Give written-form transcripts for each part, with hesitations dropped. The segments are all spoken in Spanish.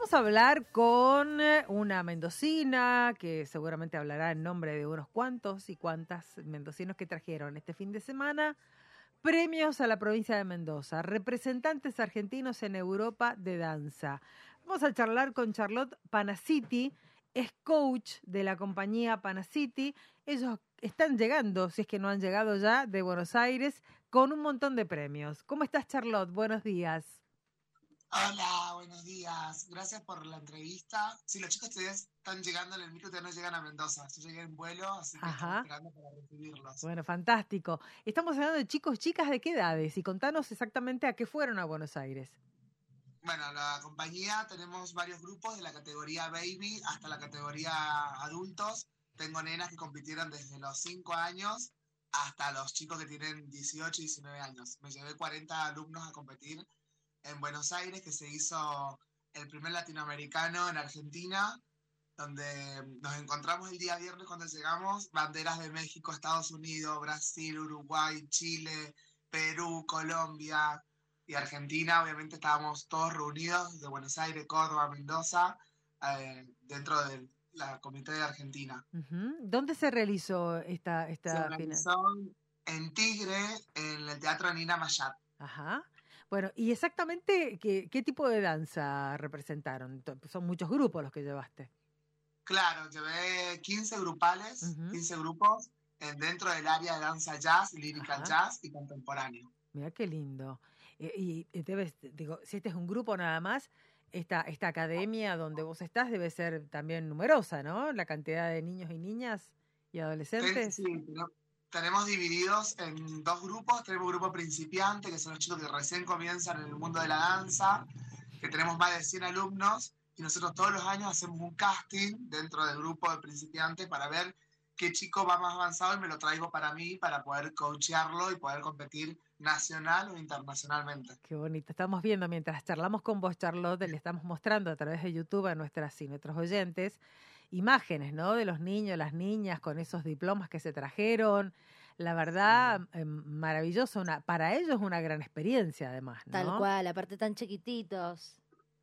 Vamos a hablar con una mendocina que seguramente hablará en nombre de unos cuantos y cuantas mendocinos que trajeron este fin de semana premios a la provincia de Mendoza, representantes argentinos en Europa de danza. Vamos a charlar con Charlotte Panaciti, es coach de la compañía Panaciti. Ellos están llegando, si es que no han llegado ya, de Buenos Aires con un montón de premios. ¿Cómo estás, Charlotte? Buenos días. Hola, buenos días. Gracias por la entrevista. Sí, los chicos todavía están llegando en el micro, todavía no llegan a Mendoza. Yo llegué en vuelo, así que estamos Ajá. esperando para recibirlos. Bueno, fantástico. Estamos hablando de chicos, chicas, ¿de qué edades? Y contanos exactamente a qué fueron a Buenos Aires. Bueno, la compañía tenemos varios grupos de la categoría baby hasta la categoría adultos. Tengo nenas que compitieron desde los 5 años hasta los chicos que tienen 18 y 19 años. Me llevé 40 alumnos a competir en Buenos Aires, que se hizo el primer latinoamericano en Argentina, donde nos encontramos el día viernes cuando llegamos, banderas de México, Estados Unidos, Brasil, Uruguay, Chile, Perú, Colombia y Argentina. Obviamente estábamos todos reunidos de Buenos Aires, Córdoba, Mendoza, dentro de la Comité de Argentina. Uh-huh. ¿Dónde se realizó esta Se final? organizó en Tigre, en el Teatro Nina Mayat. Ajá. Bueno, y exactamente qué tipo de danza representaron. Son muchos grupos los que llevaste. Claro, llevé 15 grupales, Uh-huh. 15 grupos dentro del área de danza jazz, lyrical Ajá. jazz y contemporáneo. Mira qué lindo. Y debes, digo, si este es un grupo nada más, esta academia donde vos estás debe ser también numerosa, ¿no? La cantidad de niños y niñas y adolescentes. Sí, tenemos divididos en dos grupos. Tenemos un grupo principiante, que son los chicos que recién comienzan en el mundo de la danza, que tenemos más de 100 alumnos, y nosotros todos los años hacemos un casting dentro del grupo de principiantes para ver qué chico va más avanzado y me lo traigo para mí, para poder coachearlo y poder competir nacional o internacionalmente. Qué bonito. Estamos viendo, mientras charlamos con vos, Charlotte, le estamos mostrando a través de YouTube a nuestros oyentes imágenes, ¿no? De los niños, las niñas con esos diplomas que se trajeron. La verdad, maravilloso. Para ellos una gran experiencia, además, ¿no? Tal cual, aparte tan chiquititos.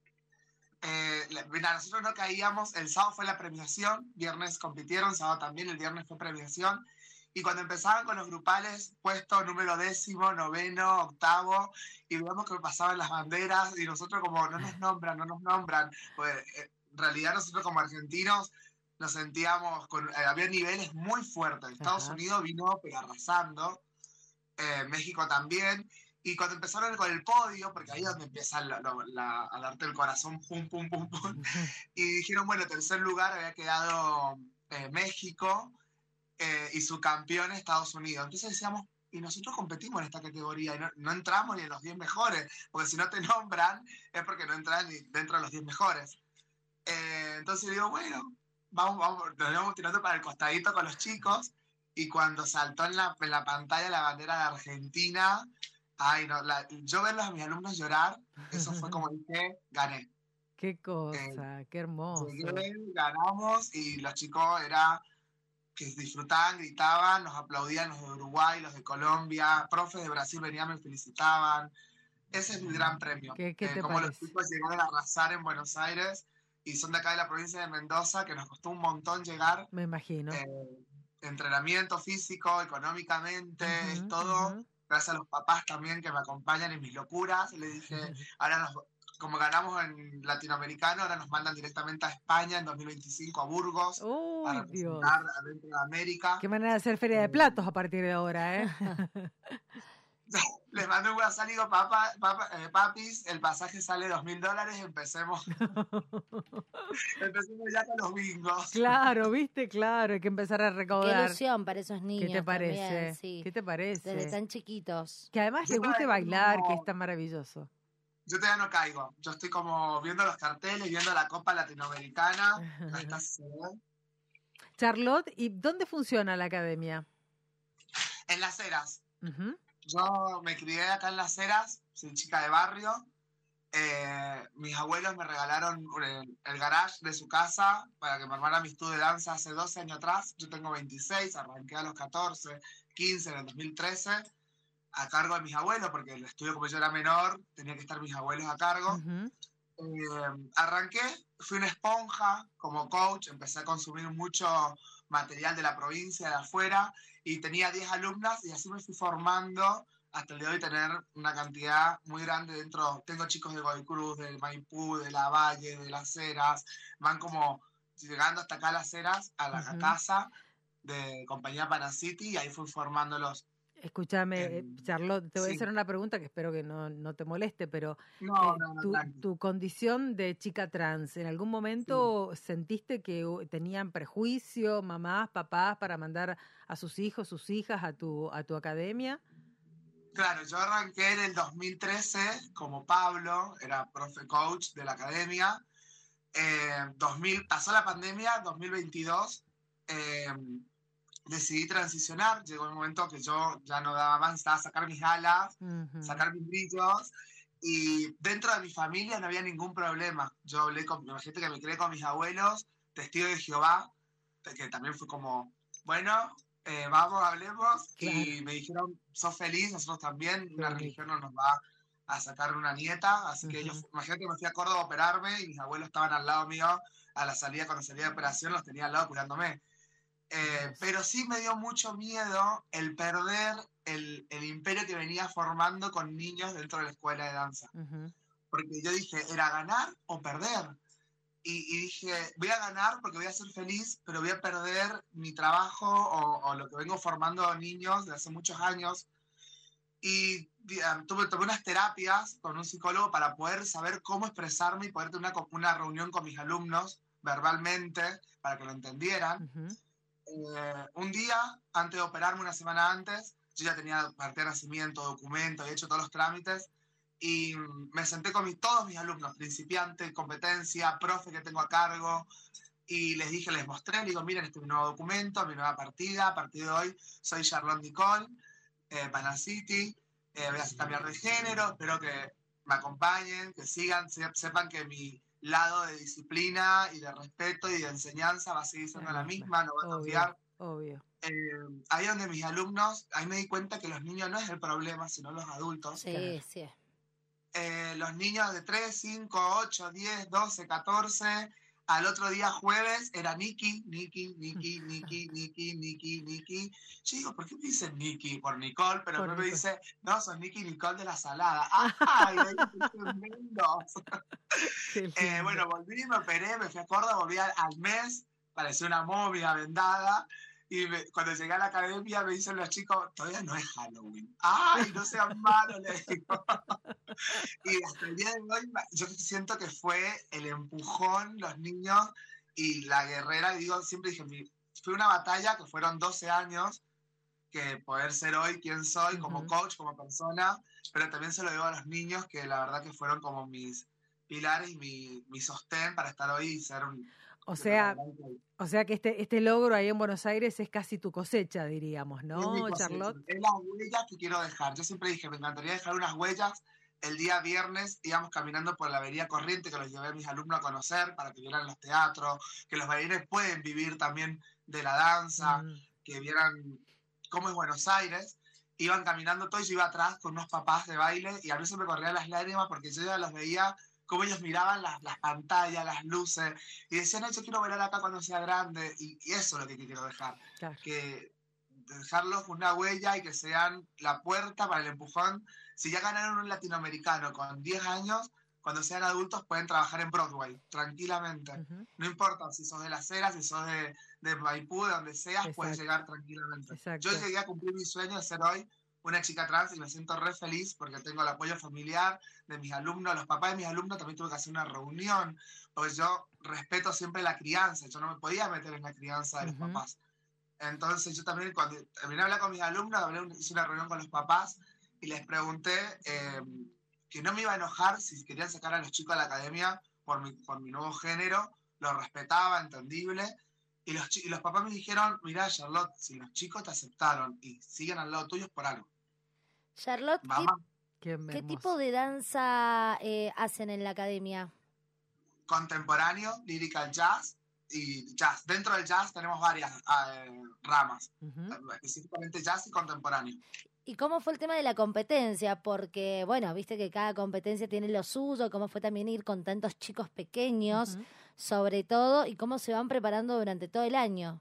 Mira, nosotros no caíamos, el sábado fue la premiación, viernes compitieron, sábado también, el viernes fue premiación, y cuando empezaban con los grupales, puesto número 10º, 9º, 8º, y veíamos que pasaban las banderas, y nosotros como no nos nombran, pues en realidad nosotros como argentinos nos sentíamos, había niveles muy fuertes. Estados Ajá. Unidos vino pero arrasando, México también. Y cuando empezaron con el podio, porque ahí es donde empieza a darte el corazón, pum, pum, pum, pum, y dijeron, bueno, tercer lugar había quedado México y su campeón Estados Unidos. Entonces decíamos, y nosotros competimos en esta categoría y no entramos ni en los 10 mejores, porque si no te nombran es porque no entran ni dentro de los 10 mejores. Entonces digo, bueno, vamos, nos íbamos tirando para el costadito con los chicos, y cuando saltó en la pantalla la bandera de Argentina, ay, no, yo verlos a mis alumnos llorar, eso fue como dije, gané. Qué cosa, qué hermoso. Llegué, ganamos, y los chicos era que disfrutaban, gritaban, nos aplaudían los de Uruguay, los de Colombia, profes de Brasil venían, me felicitaban. Ese es mi gran premio. ¿Qué te como los parece? chicos llegaron a arrasar en Buenos Aires, y son de acá de la provincia de Mendoza, que nos costó un montón llegar. Me imagino. Entrenamiento físico, económicamente, es Uh-huh, todo. uh-huh. Gracias a los papás también que me acompañan en mis locuras. Les dije, ahora como ganamos en Latinoamericano, ahora nos mandan directamente a España en 2025, a Burgos, a ¡Uy, Dios! representar adentro de América. Qué manera de hacer feria de platos a partir de ahora, ¿eh? Les mandé un WhatsApp y digo, papis, el pasaje sale $2.000, empecemos ya con los bingos. Claro, ¿viste? Claro, hay que empezar a Qué recaudar. ilusión para esos niños. ¿Qué te parece? También, sí. ¿Qué te parece? Desde tan chiquitos. Que además Yo les guste todavía bailar, no- que es tan maravilloso. Yo todavía no caigo. Yo estoy como viendo los carteles, viendo la Copa Latinoamericana. Ahí está, se ve. Charlotte, ¿y dónde funciona la academia? En Las Heras. Uh-huh. Yo me crié acá en Las Heras, soy chica de barrio. Mis abuelos me regalaron el garage de su casa para que me armara mi estudio de danza hace 12 años atrás. Yo tengo 26, arranqué a los 14, 15 en el 2013, a cargo de mis abuelos, porque el estudio, como yo era menor, tenía que estar mis abuelos a cargo. Uh-huh. Arranqué, fui una esponja como coach, empecé a consumir mucho material de la provincia, de afuera, y tenía 10 alumnas y así me fui formando hasta el día de hoy tener una cantidad muy grande dentro. Tengo chicos de Godoy Cruz, del Maipú, de La Valle, de Las Heras, van como llegando hasta acá a Las Heras, a la casa de compañía Panacity, y ahí fui formándolos. Escúchame, Charlotte, te voy a Sí. hacer una pregunta que espero que no te moleste, pero No, tranqui. tu condición de chica trans, ¿en algún momento sentiste que tenían prejuicio, mamás, papás, para mandar a sus hijos, sus hijas a tu academia? Claro, yo arranqué en el 2013 como Pablo, era profe coach de la academia. 2000, pasó la pandemia, 2022, decidí transicionar. Llegó un momento que yo ya no daba más, necesitaba sacar mis alas, sacar mis brillos. Y dentro de mi familia no había ningún problema. Yo hablé con, imagínate que me crié con mis abuelos, testigos de Jehová, que también fue como, bueno, vamos, hablemos. Claro. Y me dijeron, sos feliz, nosotros también, Qué una bonito. religión no nos va a sacar una nieta. Así que ellos, imagínate que me fui a Córdoba a operarme y mis abuelos estaban al lado mío a la salida, cuando salía de operación, los tenía al lado cuidándome. Pero sí me dio mucho miedo el perder el imperio que venía formando con niños dentro de la escuela de danza. Porque yo dije, ¿era ganar o perder? Y dije, voy a ganar porque voy a ser feliz, pero voy a perder mi trabajo o lo que vengo formando niños de hace muchos años. Y tomé unas terapias con un psicólogo para poder saber cómo expresarme y poder tener una reunión con mis alumnos verbalmente para que lo entendieran. Un día, antes de operarme, una semana antes, yo ya tenía parte de nacimiento, documento, había hecho todos los trámites, y me senté con todos mis alumnos, principiantes, competencia, profe que tengo a cargo, y les dije, les mostré, les digo, miren, este es mi nuevo documento, mi nueva partida, a partir de hoy soy Charlotte Nicole, Panacity, voy a cambiar de género, espero que me acompañen, que sigan, sepan que mi lado de disciplina y de respeto y de enseñanza va a seguir siendo la misma, no va a cambiar. Obvio. Ahí donde mis alumnos, ahí me di cuenta que los niños no es el problema, sino los adultos. Sí, sí. Los niños de 3, 5, 8, 10, 12, 14, al otro día jueves era Nikki. Yo digo, ¿por qué me dicen Nikki? Por Nicole, pero después me dice, no, sos Nikki Nicole de la Salada. ¡Ay, tremendos! Bueno, volví, me operé, me fui a Córdoba, volví al mes, parecía una momia vendada. Y cuando llegué a la academia me dicen los chicos, todavía no es Halloween. ¡Ay, no sean malos! Les digo. Y hasta el día de hoy yo siento que fue el empujón, los niños y la guerrera. Y digo, siempre dije, fue una batalla que fueron 12 años, que poder ser hoy quien soy como coach, como persona, pero también se lo digo a los niños, que la verdad que fueron como mis pilares y mi sostén para estar hoy y ser un... O sea que este logro ahí en Buenos Aires es casi tu cosecha, diríamos, ¿no, Charlotte? Es la huella que quiero dejar. Yo siempre dije, me encantaría dejar unas huellas. El día viernes íbamos caminando por la Avenida Corriente, que los llevé a mis alumnos a conocer, para que vieran los teatros, que los bailarines pueden vivir también de la danza, que vieran cómo es Buenos Aires. Iban caminando todos, yo iba atrás con unos papás de baile, y a mí se me corrían las lágrimas porque yo ya los veía cómo ellos miraban las pantallas, las luces, y decían, yo quiero bailar acá cuando sea grande, y eso es lo que quiero dejar. Claro. Que dejarlos una huella y que sean la puerta para el empujón. Si ya ganaron un latinoamericano con 10 años, cuando sean adultos pueden trabajar en Broadway, tranquilamente. No importa si sos de Las Heras, si sos de Maipú, de donde seas, puedes llegar tranquilamente. Yo llegué a cumplir mi sueño de ser hoy una chica trans y me siento re feliz porque tengo el apoyo familiar de mis alumnos. Los papás de mis alumnos también tuve que hacer una reunión, porque yo respeto siempre la crianza, yo no me podía meter en la crianza de los papás. Entonces yo también, cuando terminé de hablar con mis alumnos, hice una reunión con los papás y les pregunté que no me iba a enojar si querían sacar a los chicos a la academia por mi nuevo género, lo respetaba, entendible. Y los papás me dijeron, mirá, Charlotte, si los chicos te aceptaron y siguen al lado tuyo es por algo. Charlotte, ¿qué tipo de danza hacen en la academia? Contemporáneo, lyrical jazz y jazz. Dentro del jazz tenemos varias ramas, específicamente jazz y contemporáneo. ¿Y cómo fue el tema de la competencia? Porque, bueno, viste que cada competencia tiene lo suyo, cómo fue también ir con tantos chicos pequeños, sobre todo, y cómo se van preparando durante todo el año.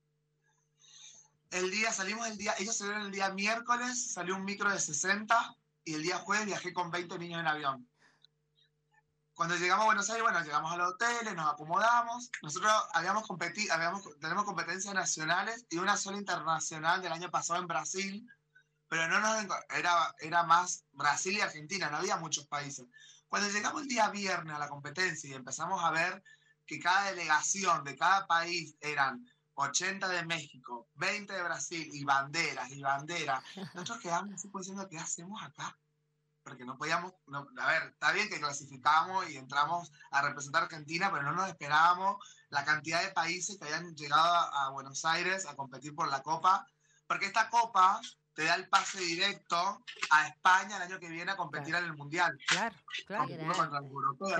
Ellos salieron el día miércoles, salió un micro de 60, y el día jueves viajé con 20 niños en avión. Cuando llegamos a Buenos Aires, llegamos a los hoteles, nos acomodamos. Nosotros tenemos competencias nacionales y una sola internacional del año pasado en Brasil, pero era más Brasil y Argentina, no había muchos países. Cuando llegamos el día viernes a la competencia y empezamos a ver que cada delegación de cada país eran 80 de México, 20 de Brasil y banderas, nosotros quedamos así diciendo, ¿qué hacemos acá? Porque no podíamos, está bien que clasificamos y entramos a representar a Argentina, pero no nos esperábamos la cantidad de países que habían llegado a Buenos Aires a competir por la Copa, porque esta Copa te da el pase directo a España el año que viene a competir en el Mundial. Claro. Contra el europeo.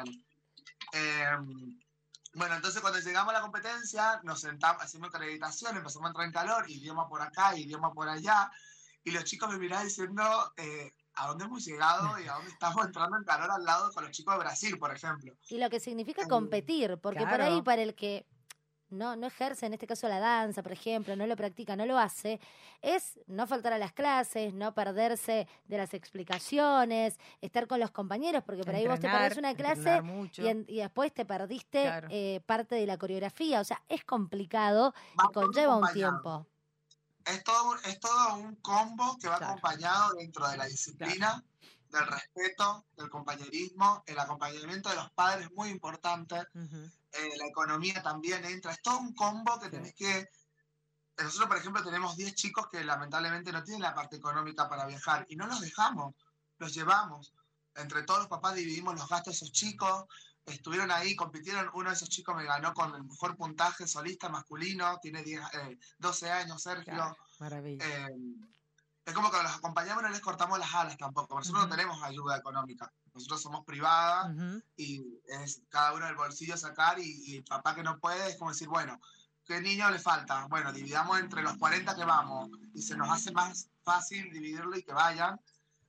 Entonces cuando llegamos a la competencia, nos sentamos, hacemos acreditación, empezamos a entrar en calor, idioma por acá, idioma por allá, y los chicos me miraban diciendo, ¿a dónde hemos llegado y a dónde estamos entrando en calor al lado con los chicos de Brasil, por ejemplo? Y lo que significa competir, porque por ahí para el que no ejerce, en este caso la danza, por ejemplo, no lo practica, no lo hace, es no faltar a las clases, no perderse de las explicaciones, estar con los compañeros, porque por ahí vos te perdés una clase y después te perdiste parte de la coreografía. O sea, es complicado y conlleva un tiempo. Es todo un combo que va acompañado dentro de la disciplina, del respeto, del compañerismo, el acompañamiento de los padres, muy importante. La economía también entra. Es todo un combo que tenés que... Nosotros, por ejemplo, tenemos 10 chicos que lamentablemente no tienen la parte económica para viajar y no los dejamos, los llevamos. Entre todos los papás dividimos los gastos de esos chicos. Estuvieron ahí, compitieron. Uno de esos chicos me ganó con el mejor puntaje solista masculino. Tiene 12 años, Sergio. Claro, maravilla. Es como que los acompañamos y no les cortamos las alas tampoco. Nosotros no tenemos ayuda económica. Nosotros somos privadas y es cada uno del bolsillo sacar y el papá que no puede es como decir, bueno, ¿qué niño le falta? Bueno, dividamos entre los 40 que vamos y se nos hace más fácil dividirlo y que vayan.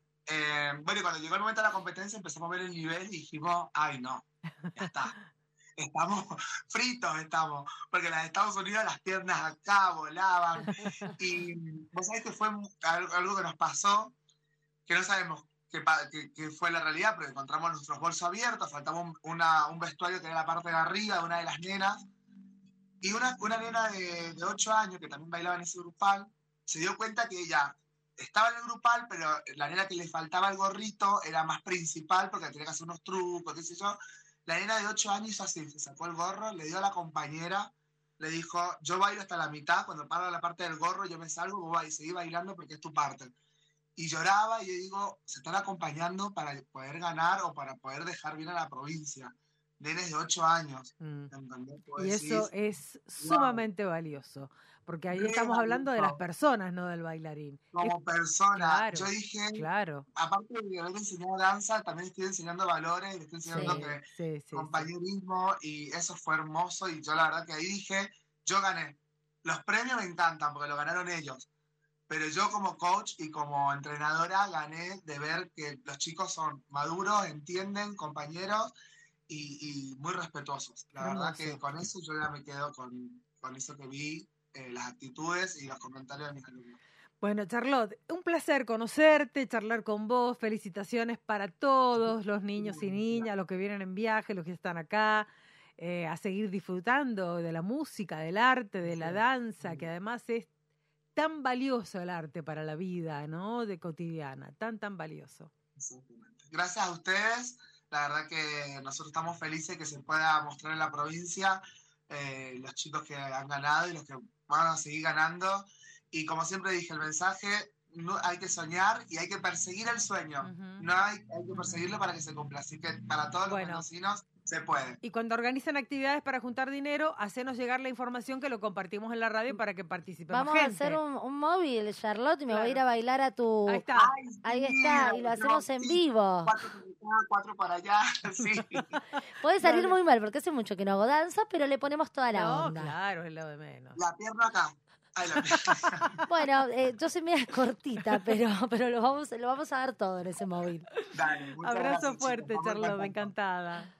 Y cuando llegó el momento de la competencia empezamos a ver el nivel y dijimos, ay no, ya está. Estamos fritos, porque las de Estados Unidos las piernas acá volaban. Y vos sabés que fue algo que nos pasó, que no sabemos qué fue la realidad, pero encontramos nuestros bolsos abiertos, faltaba un vestuario que era la parte de arriba de una de las nenas. Y una nena de 8 años, que también bailaba en ese grupal, se dio cuenta que ella estaba en el grupal, pero la nena que le faltaba el gorrito era más principal, porque tenía que hacer unos trucos, qué sé yo. La nena de 8 años hizo así, se sacó el gorro, le dio a la compañera, le dijo, yo bailo hasta la mitad, cuando paro la parte del gorro yo me salgo, vos seguí bailando porque es tu parte. Y lloraba y yo digo, se están acompañando para poder ganar o para poder dejar bien a la provincia. Nenes de 8 años. Y eso es sumamente valioso, porque ahí estamos hablando de las personas, no del bailarín. Como persona, claro, yo dije, aparte de haber enseñado danza, también estoy enseñando valores, y estoy enseñando compañerismo, y eso fue hermoso, y yo la verdad que ahí dije, yo gané. Los premios me encantan, porque lo ganaron ellos, pero yo como coach y como entrenadora gané de ver que los chicos son maduros, entienden, compañeros, y muy respetuosos. La verdad que con eso yo ya me quedo con eso que vi, las actitudes y los comentarios de mis alumnos. Bueno, Charlotte, un placer conocerte, charlar con vos. Felicitaciones para todos los niños y niñas, los que vienen en viaje, los que están acá, a seguir disfrutando de la música, del arte, de la danza, que además es tan valioso el arte para la vida, ¿no? De cotidiana, tan valioso. Exactamente. Gracias a ustedes. La verdad que nosotros estamos felices que se pueda mostrar en la provincia los chicos que han ganado y los que van a seguir ganando. Y como siempre dije, el mensaje, no, hay que soñar y hay que perseguir el sueño. No hay que perseguirlo para que se cumpla. Así que para todos los mendocinos se puede. Y cuando organizan actividades para juntar dinero, hacenos llegar la información que lo compartimos en la radio para que participemos. Vamos a hacer un móvil, Charlotte, y me voy a ir a bailar a tu... Ahí está. Ahí está, y lo hacemos en vivo. 4 para allá, sí. Puede salir muy mal, porque hace mucho que no hago danza, pero le ponemos toda la onda. Claro, es lo de menos. La pierna acá. Ay, la Bueno, yo soy media cortita, pero lo vamos a dar todo en ese móvil. Dale, muchas Abrazo gracias, fuerte, chicos. Charlotte, encantada.